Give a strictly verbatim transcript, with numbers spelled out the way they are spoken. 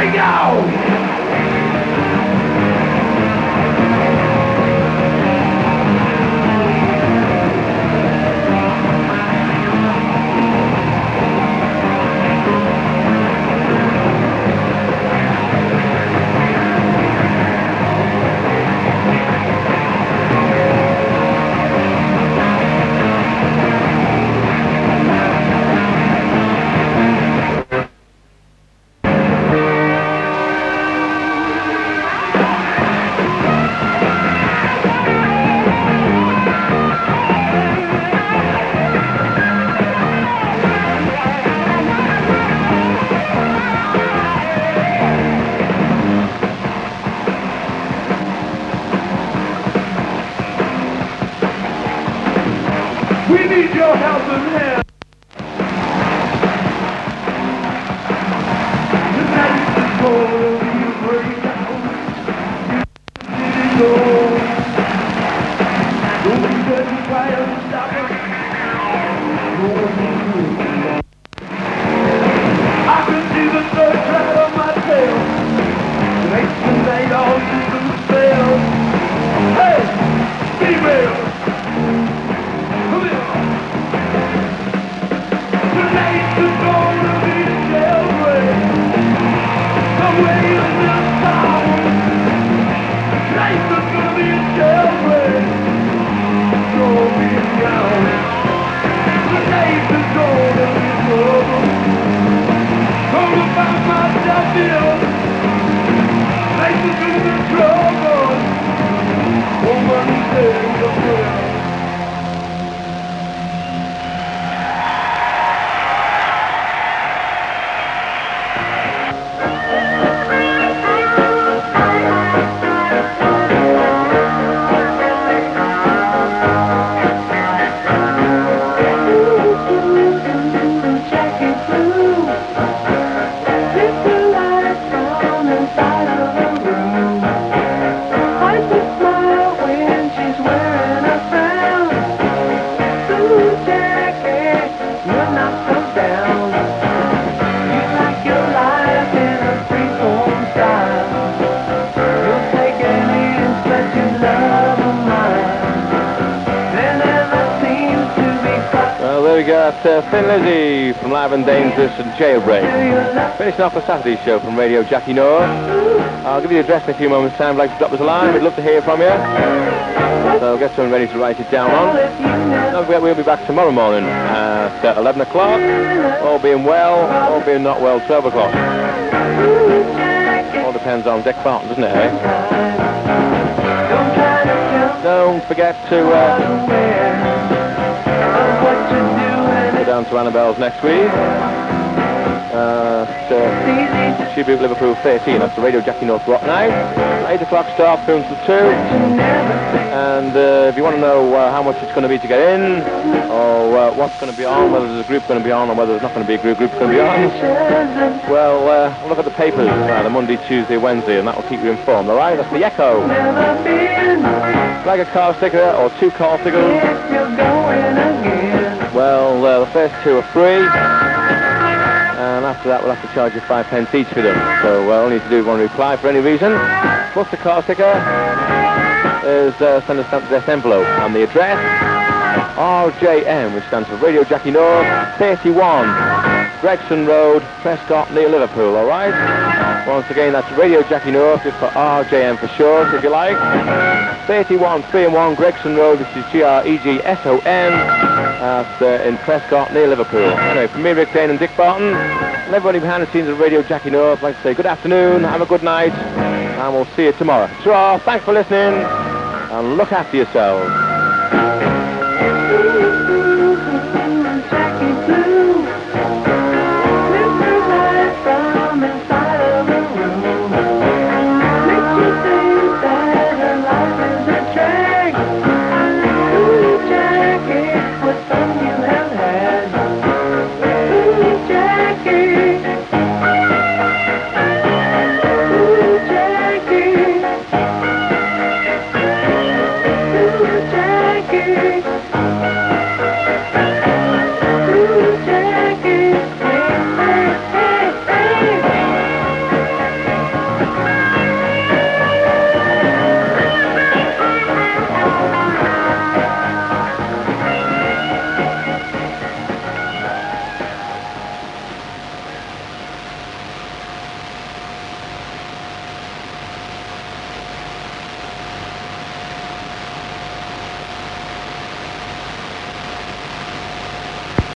Uh, Thin Lizzy from Live and Dangerous and Jailbreak. Finishing off the Saturday show from Radio Jackie North. I'll give you the address in a few moments' time. If you'd like to drop us a line, we'd love to hear from you. So get someone ready to write it down on. Don't forget, we'll be back tomorrow morning at uh, eleven o'clock. All being well, all being not well, twelve o'clock. All depends on Dick Barton, doesn't it, eh? Don't forget to uh, go down to Annabelle's next week. Uh, uh, she'll be at Liverpool thirteen. That's the Radio Jackie North Rock Night. eight o'clock start, films to two. And uh, if you want to know uh, how much it's going to be to get in, or uh, what's going to be on, whether there's a group going to be on, or whether there's not going to be a group, group's going to be on, well, uh, look at the papers, uh, the Monday, Tuesday, Wednesday, and that will keep you informed, all right? That's the Echo. Like a car sticker, or two car stickers. Well, uh, the first two are free. And after that, we'll have to charge you five pence each for them. So uh, all you need to do is want to reply for any reason. Plus the car sticker is uh, send us stamp to this envelope. And the address, R J M, which stands for Radio Jackie North, thirty-one, Gregson Road, Prescott, near Liverpool, all right? Once again, that's Radio Jackie North, just for R J M for short, if you like. thirty-one, three and one, Gregson Road, which is G R E G S O N. That's uh, in Prescott, near Liverpool. Anyway, from me, Rick Dane and Dick Barton, and everybody behind the scenes of Radio Jackie North, I'd like to say good afternoon, have a good night, and we'll see you tomorrow. Ta-ra, thanks for listening, and look after yourselves.